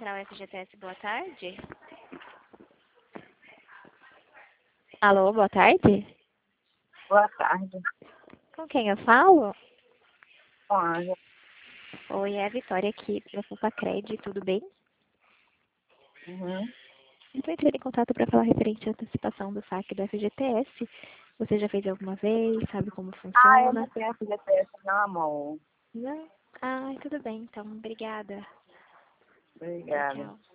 Central FGTS, boa tarde. Alô, boa tarde. Boa tarde. Com quem eu falo? Com a Ângela. Oi, é a Vitória aqui da Fupacred, tudo bem? Uhum. Estou entrando em contato para falar referente à antecipação do saque do FGTS. Você já fez alguma vez? Sabe como Eu funciona? não tenho FGTS, não, amor. Não? Ah, tudo bem, então. Obrigada. Tchau, Obrigada. tchau.